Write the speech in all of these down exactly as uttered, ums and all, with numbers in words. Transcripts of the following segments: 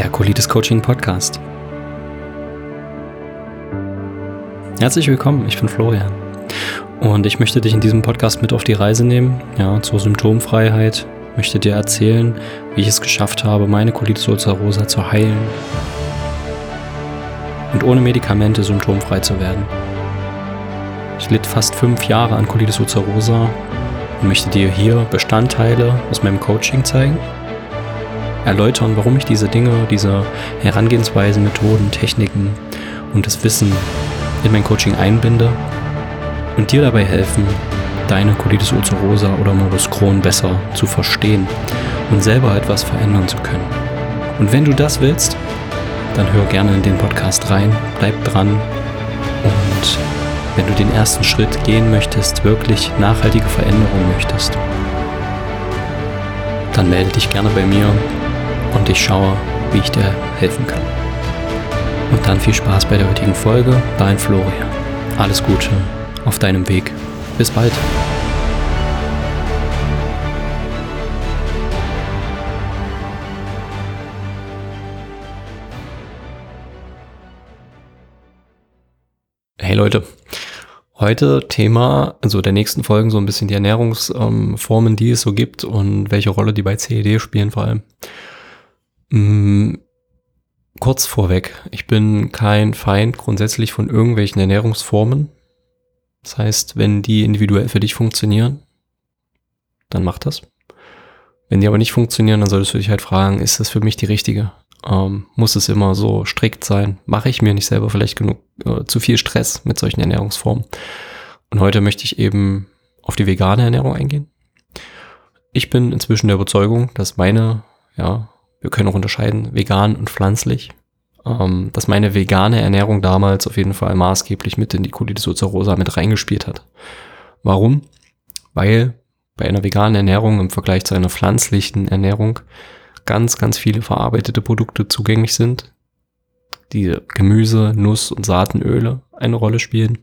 der Colitis Coaching Podcast. Herzlich willkommen, ich bin Florian und ich möchte dich in diesem Podcast mit auf die Reise nehmen, ja, zur Symptomfreiheit, möchte dir erzählen, wie ich es geschafft habe, meine Colitis ulcerosa zu heilen und ohne Medikamente symptomfrei zu werden. Ich litt fast fünf Jahre an Colitis ulcerosa und möchte dir hier Bestandteile aus meinem Coaching zeigen, erläutern, warum ich diese Dinge, diese Herangehensweisen, Methoden, Techniken und das Wissen in mein Coaching einbinde und dir dabei helfen, deine Colitis ulcerosa oder Morbus Crohn besser zu verstehen und selber etwas verändern zu können. Und wenn du das willst, dann hör gerne in den Podcast rein, bleib dran und wenn du den ersten Schritt gehen möchtest, wirklich nachhaltige Veränderungen möchtest, dann melde dich gerne bei mir und ich schaue, wie ich dir helfen kann. Und dann viel Spaß bei der heutigen Folge, dein Florian. Alles Gute auf deinem Weg. Bis bald. Hey Leute, heute Thema, also der nächsten Folgen so ein bisschen die Ernährungsformen, die es so gibt und welche Rolle die bei C E D spielen vor allem. Mm, kurz vorweg, ich bin kein Feind grundsätzlich von irgendwelchen Ernährungsformen. Das heißt, wenn die individuell für dich funktionieren, dann mach das. Wenn die aber nicht funktionieren, dann solltest du dich halt fragen, ist das für mich die richtige? Ähm, muss es immer so strikt sein? Mache ich mir nicht selber vielleicht genug, äh, zu viel Stress mit solchen Ernährungsformen? Und heute möchte ich eben auf die vegane Ernährung eingehen. Ich bin inzwischen der Überzeugung, dass meine, ja, wir können auch unterscheiden, vegan und pflanzlich, ähm, dass meine vegane Ernährung damals auf jeden Fall maßgeblich mit in die Colitis ulcerosa mit reingespielt hat. Warum? Weil bei einer veganen Ernährung im Vergleich zu einer pflanzlichen Ernährung ganz, ganz viele verarbeitete Produkte zugänglich sind, die Gemüse, Nuss- und Saatenöle eine Rolle spielen,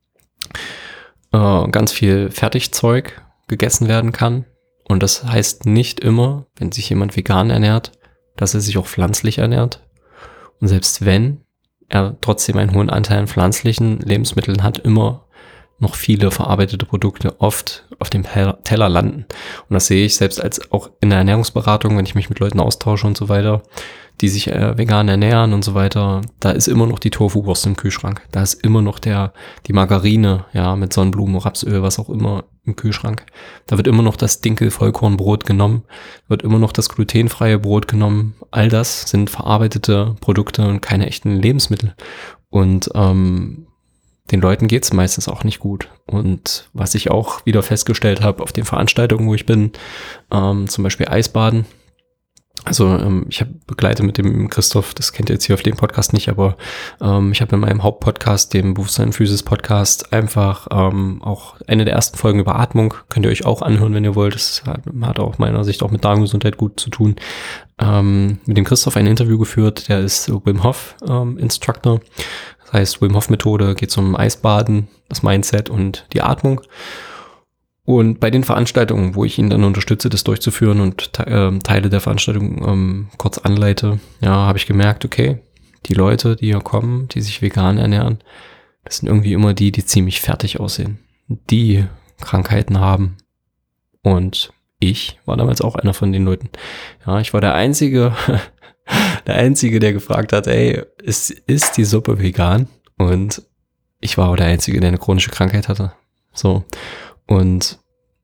äh, ganz viel Fertigzeug gegessen werden kann. Und das heißt nicht immer, wenn sich jemand vegan ernährt, dass er sich auch pflanzlich ernährt. Und selbst wenn er trotzdem einen hohen Anteil an pflanzlichen Lebensmitteln hat, immer noch viele verarbeitete Produkte oft auf dem Teller landen. Und das sehe ich selbst als auch in der Ernährungsberatung, wenn ich mich mit Leuten austausche und so weiter, die sich äh, vegan ernähren und so weiter, da ist immer noch die Tofu-Wurst im Kühlschrank. Da ist immer noch der die Margarine, ja, mit Sonnenblumen, Rapsöl, was auch immer im Kühlschrank. Da wird immer noch das Dinkel-Vollkornbrot genommen, wird immer noch das glutenfreie Brot genommen. All das sind verarbeitete Produkte und keine echten Lebensmittel. Und ähm, den Leuten geht's meistens auch nicht gut. Und was ich auch wieder festgestellt habe auf den Veranstaltungen, wo ich bin, ähm, zum Beispiel Eisbaden. Also ähm, ich habe begleitet mit dem Christoph, das kennt ihr jetzt hier auf dem Podcast nicht, aber ähm, ich habe in meinem Hauptpodcast, dem Bewusstsein Physis Podcast, einfach ähm, auch eine der ersten Folgen über Atmung, könnt ihr euch auch anhören, wenn ihr wollt. Das hat, hat auch meiner Sicht auch mit Darmgesundheit gut zu tun. Ähm, mit dem Christoph ein Interview geführt, der ist Wim Hof ähm, Instructor. Das heißt, Wim Hof Methode geht um Eisbaden, das Mindset und die Atmung. Und bei den Veranstaltungen, wo ich ihn dann unterstütze, das durchzuführen und äh, Teile der Veranstaltung ähm, kurz anleite, ja, habe ich gemerkt, okay, die Leute, die hier kommen, die sich vegan ernähren, das sind irgendwie immer die, die ziemlich fertig aussehen, die Krankheiten haben. Und ich war damals auch einer von den Leuten. Ja, ich war der Einzige, der Einzige, der gefragt hat, ey, ist, ist die Suppe vegan? Und ich war auch der Einzige, der eine chronische Krankheit hatte. So. Und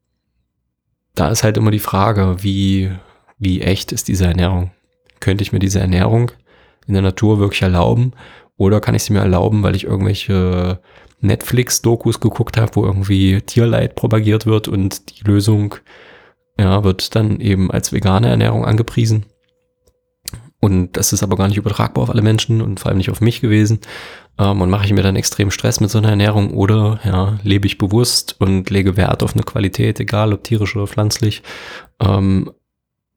da ist halt immer die Frage, wie, wie echt ist diese Ernährung? Könnte ich mir diese Ernährung in der Natur wirklich erlauben? Oder kann ich sie mir erlauben, weil ich irgendwelche Netflix-Dokus geguckt habe, wo irgendwie Tierleid propagiert wird und die Lösung, ja, wird dann eben als vegane Ernährung angepriesen. Und das ist aber gar nicht übertragbar auf alle Menschen und vor allem nicht auf mich gewesen. Ähm, und mache ich mir dann extrem Stress mit so einer Ernährung oder ja, lebe ich bewusst und lege Wert auf eine Qualität, egal ob tierisch oder pflanzlich. Ähm,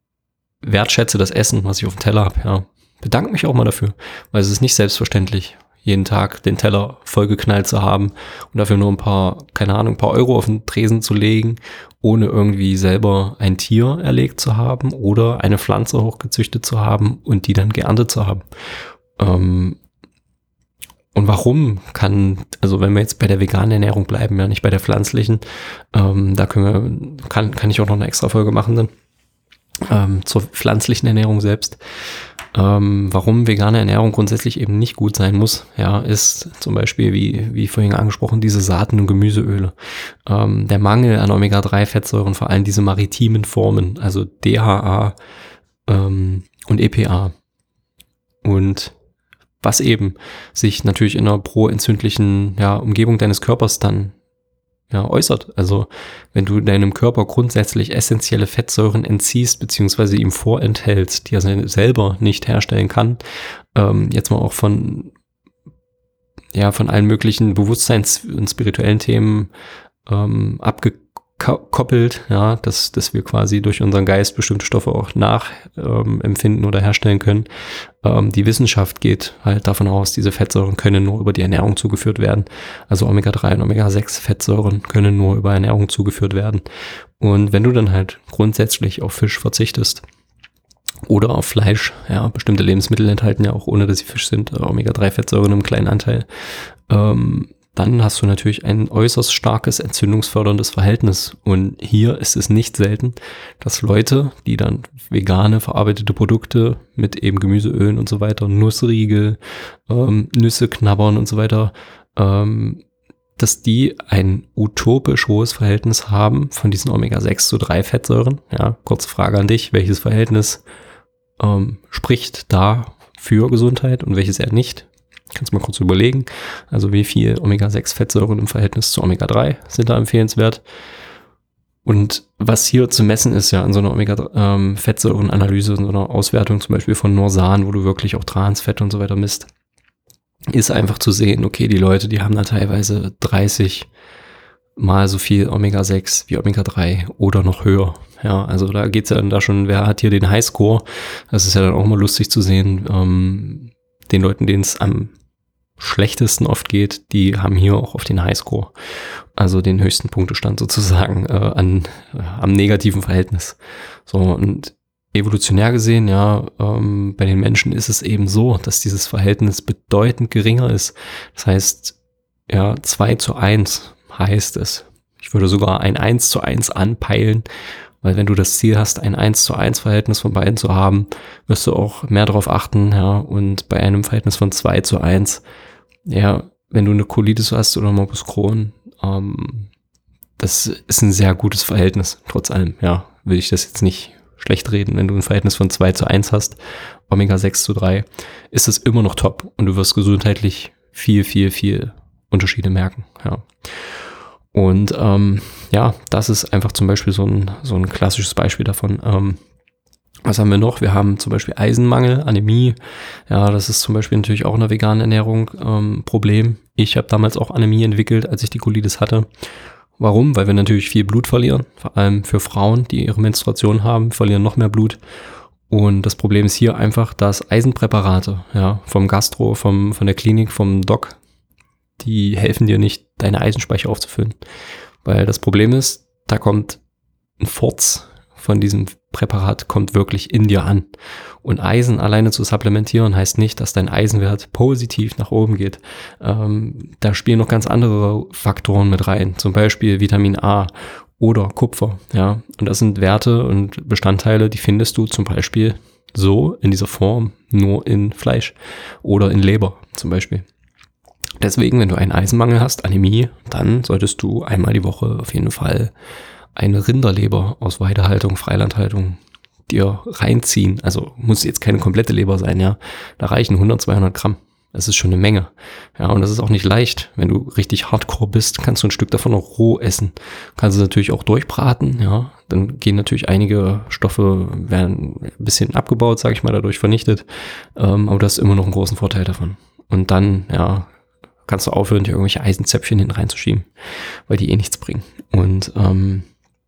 wertschätze das Essen, was ich auf dem Teller habe. Ja. Bedanke mich auch mal dafür, weil es ist nicht selbstverständlich, jeden Tag den Teller vollgeknallt zu haben und dafür nur ein paar, keine Ahnung, ein paar Euro auf den Tresen zu legen, ohne irgendwie selber ein Tier erlegt zu haben oder eine Pflanze hochgezüchtet zu haben und die dann geerntet zu haben. Ähm, und warum kann, also wenn wir jetzt bei der veganen Ernährung bleiben, ja nicht bei der pflanzlichen, ähm, da können wir, kann, kann ich auch noch eine extra Folge machen dann, ähm, zur pflanzlichen Ernährung selbst. Ähm, warum vegane Ernährung grundsätzlich eben nicht gut sein muss, ja, ist zum Beispiel, wie, wie vorhin angesprochen, diese Saaten- und Gemüseöle. Ähm, der Mangel an Omega drei Fettsäuren, vor allem diese maritimen Formen, also D H A ähm, und E P A. Und was eben sich natürlich in einer proentzündlichen ja, Umgebung deines Körpers dann ja, äußert. Also wenn du deinem Körper grundsätzlich essentielle Fettsäuren entziehst, beziehungsweise ihm vorenthältst, die er selber nicht herstellen kann, ähm, jetzt mal auch von, ja, von allen möglichen Bewusstseins- und spirituellen Themen ähm, abgekoppelt, ja, dass, dass wir quasi durch unseren Geist bestimmte Stoffe auch nachempfinden ähm, oder herstellen können. Ähm, die Wissenschaft geht halt davon aus, diese Fettsäuren können nur über die Ernährung zugeführt werden. Also Omega drei und Omega sechs Fettsäuren können nur über Ernährung zugeführt werden. Und wenn du dann halt grundsätzlich auf Fisch verzichtest oder auf Fleisch, ja, bestimmte Lebensmittel enthalten ja auch, ohne dass sie Fisch sind, Omega drei Fettsäuren im kleinen Anteil, ähm, dann hast du natürlich ein äußerst starkes entzündungsförderndes Verhältnis. Und hier ist es nicht selten, dass Leute, die dann vegane, verarbeitete Produkte mit eben Gemüseölen und so weiter, Nussriegel, ähm, Nüsse knabbern und so weiter, ähm, dass die ein utopisch hohes Verhältnis haben von diesen Omega sechs zu drei Fettsäuren. Ja, kurze Frage an dich, welches Verhältnis ähm, spricht da für Gesundheit und welches eher nicht? Kannst du mal kurz überlegen, also wie viel Omega sechs Fettsäuren im Verhältnis zu Omega drei sind da empfehlenswert. Und was hier zu messen ist, ja, in so einer Omega-Fettsäuren-Analyse, in so einer Auswertung zum Beispiel von Norsan, wo du wirklich auch Transfette und so weiter misst, ist einfach zu sehen, okay, die Leute, die haben da teilweise dreißig mal so viel Omega sechs wie Omega drei oder noch höher. Ja, also da geht's ja dann da schon, wer hat hier den Highscore? Das ist ja dann auch mal lustig zu sehen, ähm, den Leuten, denen es am schlechtesten oft geht, die haben hier auch auf den Highscore, also den höchsten Punktestand sozusagen äh, an äh, am negativen Verhältnis. So, und evolutionär gesehen, ja, ähm, bei den Menschen ist es eben so, dass dieses Verhältnis bedeutend geringer ist. Das heißt, ja, zwei zu eins heißt es. Ich würde sogar ein eins zu eins anpeilen, weil wenn du das Ziel hast, ein eins zu eins Verhältnis von beiden zu haben, wirst du auch mehr darauf achten, ja, und bei einem Verhältnis von zwei zu eins, ja, wenn du eine Colitis hast oder Morbus Crohn, ähm, das ist ein sehr gutes Verhältnis, trotz allem, ja, will ich das jetzt nicht schlecht reden. Wenn du ein Verhältnis von zwei zu eins hast, Omega sechs zu drei, ist das immer noch top und du wirst gesundheitlich viel, viel, viel Unterschiede merken, ja. Und ähm, ja, das ist einfach zum Beispiel so ein, so ein klassisches Beispiel davon. Ähm, was haben wir noch? Wir haben zum Beispiel Eisenmangel, Anämie. Ja, das ist zum Beispiel natürlich auch in der veganen Ernährung ähm, Problem. Ich habe damals auch Anämie entwickelt, als ich die Colitis hatte. Warum? Weil wir natürlich viel Blut verlieren. Vor allem für Frauen, die ihre Menstruation haben, verlieren noch mehr Blut. Und das Problem ist hier einfach, dass Eisenpräparate, ja, vom Gastro, vom, von der Klinik, vom Doc, die helfen dir nicht, deine Eisenspeicher aufzufüllen. Weil das Problem ist, da kommt ein Furz von diesem Präparat, kommt wirklich in dir an. Und Eisen alleine zu supplementieren heißt nicht, dass dein Eisenwert positiv nach oben geht. Ähm, da spielen noch ganz andere Faktoren mit rein. Zum Beispiel Vitamin A oder Kupfer. Ja, und das sind Werte und Bestandteile, die findest du zum Beispiel so in dieser Form nur in Fleisch oder in Leber zum Beispiel. Deswegen, wenn du einen Eisenmangel hast, Anämie, dann solltest du einmal die Woche auf jeden Fall eine Rinderleber aus Weidehaltung, Freilandhaltung dir reinziehen. Also muss jetzt keine komplette Leber sein, ja. Da reichen hundert, zweihundert Gramm. Das ist schon eine Menge. Ja, und das ist auch nicht leicht. Wenn du richtig hardcore bist, kannst du ein Stück davon auch roh essen. Kannst du natürlich auch durchbraten, ja. Dann gehen natürlich einige Stoffe, werden ein bisschen abgebaut, sage ich mal, dadurch vernichtet. Ähm, aber du hast immer noch einen großen Vorteil davon. Und dann, ja, kannst du aufhören, dir irgendwelche Eisenzäpfchen hinten reinzuschieben, weil die eh nichts bringen. Und ähm,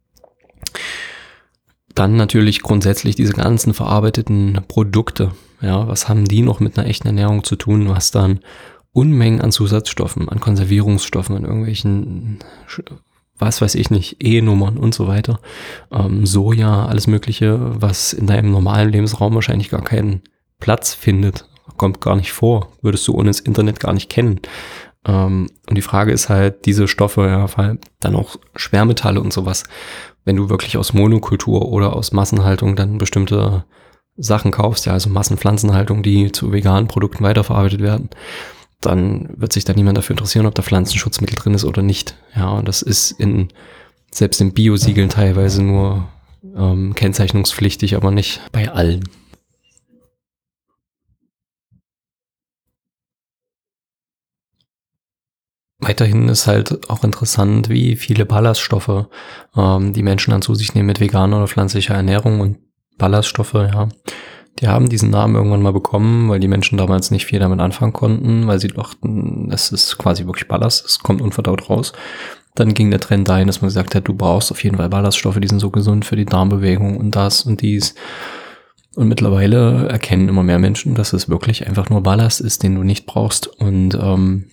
dann natürlich grundsätzlich diese ganzen verarbeiteten Produkte. Ja, was haben die noch mit einer echten Ernährung zu tun? Du hast dann Unmengen an Zusatzstoffen, an Konservierungsstoffen, an irgendwelchen, was weiß ich nicht, E-Nummern und so weiter. Ähm, Soja, alles Mögliche, was in deinem normalen Lebensraum wahrscheinlich gar keinen Platz findet, kommt gar nicht vor, würdest du ohne das Internet gar nicht kennen. Ähm, und die Frage ist halt, diese Stoffe, ja, vor allem dann auch Schwermetalle und sowas, wenn du wirklich aus Monokultur oder aus Massenhaltung dann bestimmte Sachen kaufst, ja, also Massenpflanzenhaltung, die zu veganen Produkten weiterverarbeitet werden, dann wird sich da niemand dafür interessieren, ob da Pflanzenschutzmittel drin ist oder nicht. Ja, und das ist in, selbst in Biosiegeln teilweise nur ähm, kennzeichnungspflichtig, aber nicht bei allen. Weiterhin ist halt auch interessant, wie viele Ballaststoffe ähm, die Menschen dann zu sich nehmen mit veganer oder pflanzlicher Ernährung. Und Ballaststoffe, ja, die haben diesen Namen irgendwann mal bekommen, weil die Menschen damals nicht viel damit anfangen konnten, weil sie dachten, es ist quasi wirklich Ballast, es kommt unverdaut raus. Dann ging der Trend dahin, dass man gesagt hat, du brauchst auf jeden Fall Ballaststoffe, die sind so gesund für die Darmbewegung und das und dies. Und mittlerweile erkennen immer mehr Menschen, dass es wirklich einfach nur Ballast ist, den du nicht brauchst. Und ähm,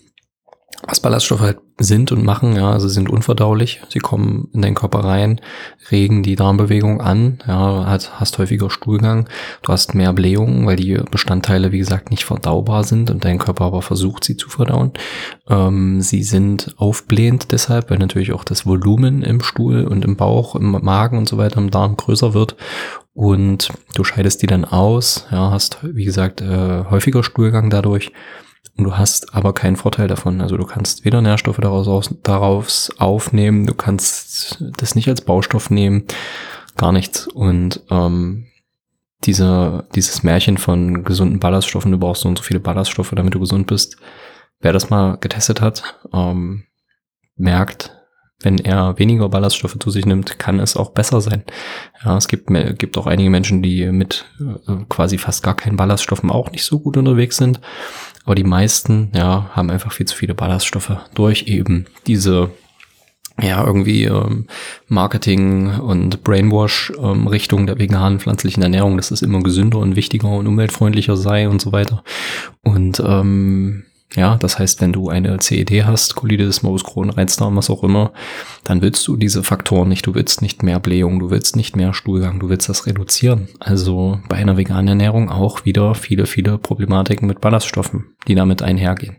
was Ballaststoffe halt sind und machen, ja, also sind unverdaulich, sie kommen in deinen Körper rein, regen die Darmbewegung an, ja, hast, hast häufiger Stuhlgang, du hast mehr Blähungen, weil die Bestandteile, wie gesagt, nicht verdaubar sind und dein Körper aber versucht, sie zu verdauen. Ähm, sie sind aufblähend deshalb, weil natürlich auch das Volumen im Stuhl und im Bauch, im Magen und so weiter, im Darm größer wird. Und du scheidest die dann aus, ja, hast, wie gesagt, äh, häufiger Stuhlgang dadurch. Und du hast aber keinen Vorteil davon. Also du kannst weder Nährstoffe daraus, aus, daraus aufnehmen, du kannst das nicht als Baustoff nehmen, gar nichts. Und ähm, diese, dieses Märchen von gesunden Ballaststoffen, du brauchst so und so viele Ballaststoffe, damit du gesund bist, wer das mal getestet hat, ähm, merkt, wenn er weniger Ballaststoffe zu sich nimmt, kann es auch besser sein. Ja, es gibt, gibt auch einige Menschen, die mit äh, quasi fast gar keinen Ballaststoffen auch nicht so gut unterwegs sind. Aber die meisten, ja, haben einfach viel zu viele Ballaststoffe durch eben diese, ja, irgendwie ähm, Marketing- und Brainwash-Richtung ähm, der veganen pflanzlichen Ernährung, dass es immer gesünder und wichtiger und umweltfreundlicher sei und so weiter. Und ähm, ja, das heißt, wenn du eine C E D hast, Colitis, Morbus Crohn, Reizdarm, was auch immer, dann willst du diese Faktoren nicht. Du willst nicht mehr Blähung, du willst nicht mehr Stuhlgang, du willst das reduzieren. Also bei einer veganen Ernährung auch wieder viele, viele Problematiken mit Ballaststoffen, die damit einhergehen.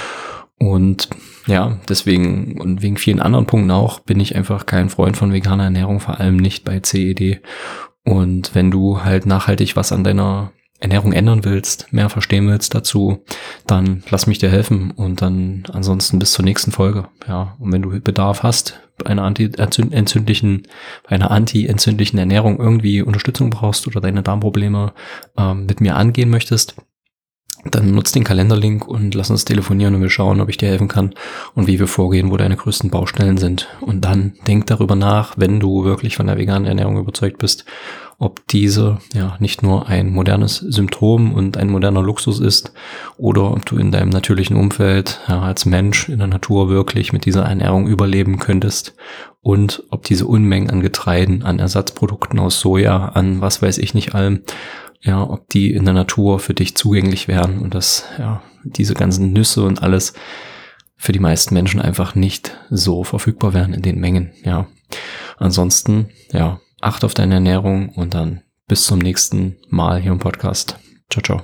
Und ja, deswegen und wegen vielen anderen Punkten auch bin ich einfach kein Freund von veganer Ernährung, vor allem nicht bei C E D. Und wenn du halt nachhaltig was an deiner Ernährung ändern willst, mehr verstehen willst dazu, dann lass mich dir helfen und dann ansonsten bis zur nächsten Folge. Ja, und wenn du Bedarf hast, bei einer anti-entzündlichen, bei einer anti-entzündlichen Ernährung irgendwie Unterstützung brauchst oder deine Darmprobleme ähm, mit mir angehen möchtest, dann nutzt den Kalenderlink und lass uns telefonieren und wir schauen, ob ich dir helfen kann und wie wir vorgehen, wo deine größten Baustellen sind. Und dann denk darüber nach, wenn du wirklich von der veganen Ernährung überzeugt bist, ob diese ja nicht nur ein modernes Symptom und ein moderner Luxus ist oder ob du in deinem natürlichen Umfeld ja, als Mensch in der Natur wirklich mit dieser Ernährung überleben könntest und ob diese Unmengen an Getreiden, an Ersatzprodukten aus Soja, an was weiß ich nicht allem, ja, ob die in der Natur für dich zugänglich wären und dass ja diese ganzen Nüsse und alles für die meisten Menschen einfach nicht so verfügbar wären in den Mengen, ja. Ansonsten, ja, acht auf deine Ernährung und dann bis zum nächsten Mal hier im Podcast. Ciao, ciao.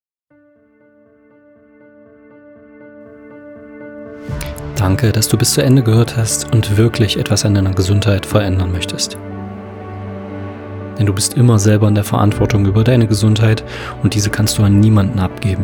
Danke, dass du bis zu Ende gehört hast und wirklich etwas an deiner Gesundheit verändern möchtest. Denn du bist immer selber in der Verantwortung über deine Gesundheit und diese kannst du an niemanden abgeben.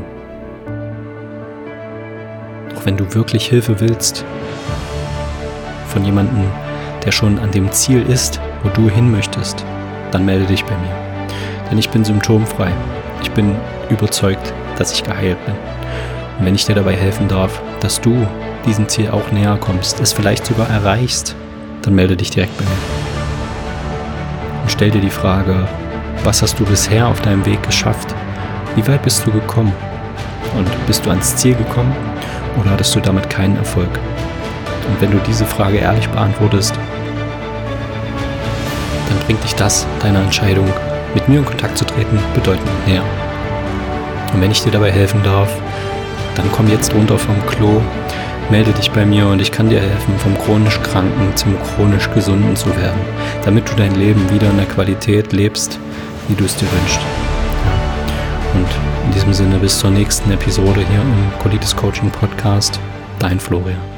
Doch wenn du wirklich Hilfe willst, von jemandem, der schon an dem Ziel ist, wo du hin möchtest, dann melde dich bei mir. Denn ich bin symptomfrei. Ich bin überzeugt, dass ich geheilt bin. Und wenn ich dir dabei helfen darf, dass du diesem Ziel auch näher kommst, es vielleicht sogar erreichst, dann melde dich direkt bei mir. Und stell dir die Frage, was hast du bisher auf deinem Weg geschafft? Wie weit bist du gekommen? Und bist du ans Ziel gekommen oder hattest du damit keinen Erfolg? Und wenn du diese Frage ehrlich beantwortest, dann bringt dich das deiner Entscheidung, mit mir in Kontakt zu treten, bedeutend näher. Und wenn ich dir dabei helfen darf, dann komm jetzt runter vom Klo, melde dich bei mir und ich kann dir helfen, vom chronisch Kranken zum chronisch Gesunden zu werden, damit du dein Leben wieder in der Qualität lebst, wie du es dir wünschst. Ja. Und in diesem Sinne bis zur nächsten Episode hier im Colitis Coaching Podcast. Dein Florian.